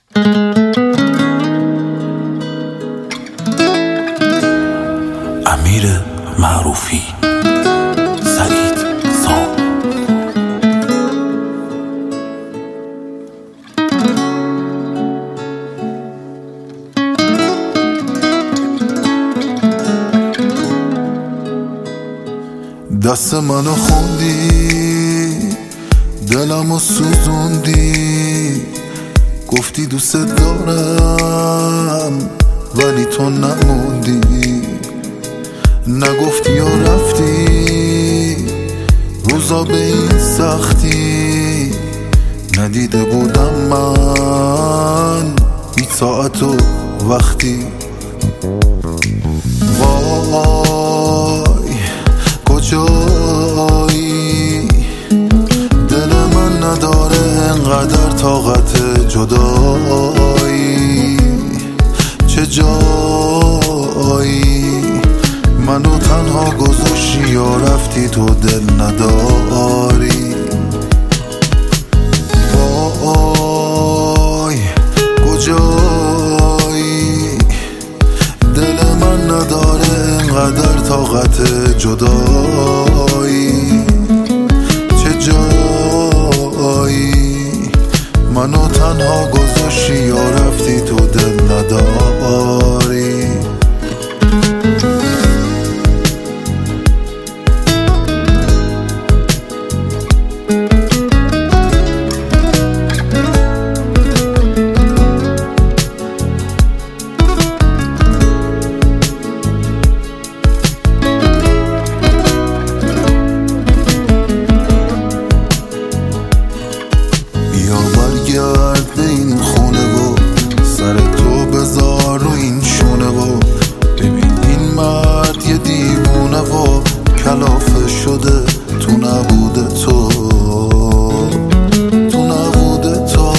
امیر معروفی، سعید سام. دست منو خوندی، دلمو سوزوندی، گفتی دوست دارم ولی تو نموندی، نگفتی یا رفتی روزا به این سختی، ندیده بودم من هیچ ساعت و وقتی. وای کجایی، دل من نداره انقدر طاقت جدایی، چه جایی منو تنها گذاشتی یا رفتی تو دل نداری. وای کجایی، دل من نداره انقدر طاقت جدایی، چه جایی منو تنها گذاشتی یا رفتی تو دل نداری. برگرد به این خونه و سر تو بذار رو این شونه و ببین این مرد یه دیوونه و کلافه شده تو نبوده تو، تو نبوده تو.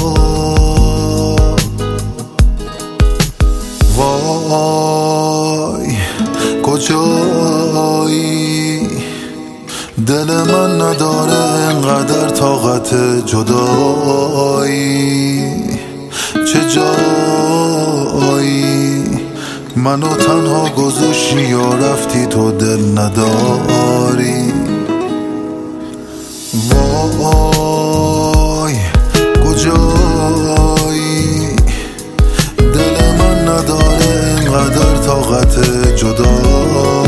وای کجایی، دل من نداره انقدر طاقت جدایی، چه جایی منو تنها گذاشتی یا رفتی تو دل نداری. وای کجایی، دل من نداره انقدر طاقت جدایی،